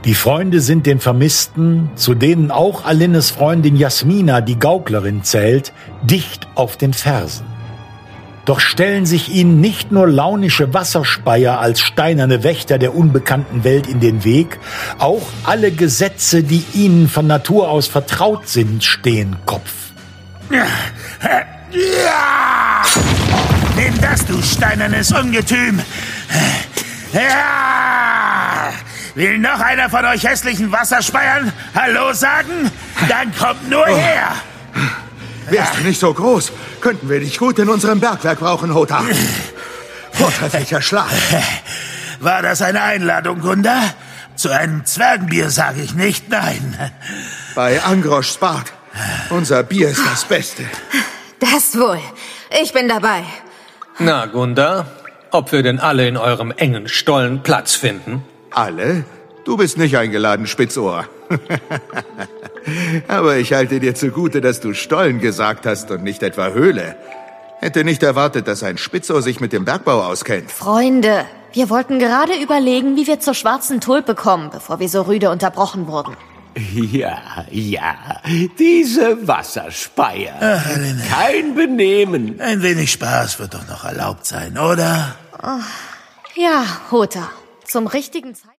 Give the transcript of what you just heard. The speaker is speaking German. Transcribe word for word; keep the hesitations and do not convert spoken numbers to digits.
Die Freunde sind den Vermissten, zu denen auch Alinnes Freundin Jasmina, die Gauklerin, zählt, dicht auf den Fersen. Doch stellen sich ihnen nicht nur launische Wasserspeier als steinerne Wächter der unbekannten Welt in den Weg, auch alle Gesetze, die ihnen von Natur aus vertraut sind, stehen Kopf. Ja! Nimm das, du steinernes Ungetüm! Ja! Will noch einer von euch hässlichen Wasserspeiern Hallo sagen? Dann kommt nur her! Wärst du nicht so groß, könnten wir dich gut in unserem Bergwerk brauchen, Hota. Vortrefflicher Schlag. War das eine Einladung, Gunda? Zu einem Zwergenbier sage ich nicht nein. Bei Angroschs Bad. Unser Bier ist das Beste. Das wohl. Ich bin dabei. Na, Gunda, ob wir denn alle in eurem engen Stollen Platz finden? Alle? Du bist nicht eingeladen, Spitzohr. Aber ich halte dir zugute, dass du Stollen gesagt hast und nicht etwa Höhle. Hätte nicht erwartet, dass ein Spitzohr sich mit dem Bergbau auskennt. Freunde, wir wollten gerade überlegen, wie wir zur schwarzen Tulpe kommen, bevor wir so rüde unterbrochen wurden. Ja, ja, diese Wasserspeier. Ach, Aline. Kein Benehmen. Ein wenig Spaß wird doch noch erlaubt sein, oder? Ja, Hota, zum richtigen Zeitpunkt.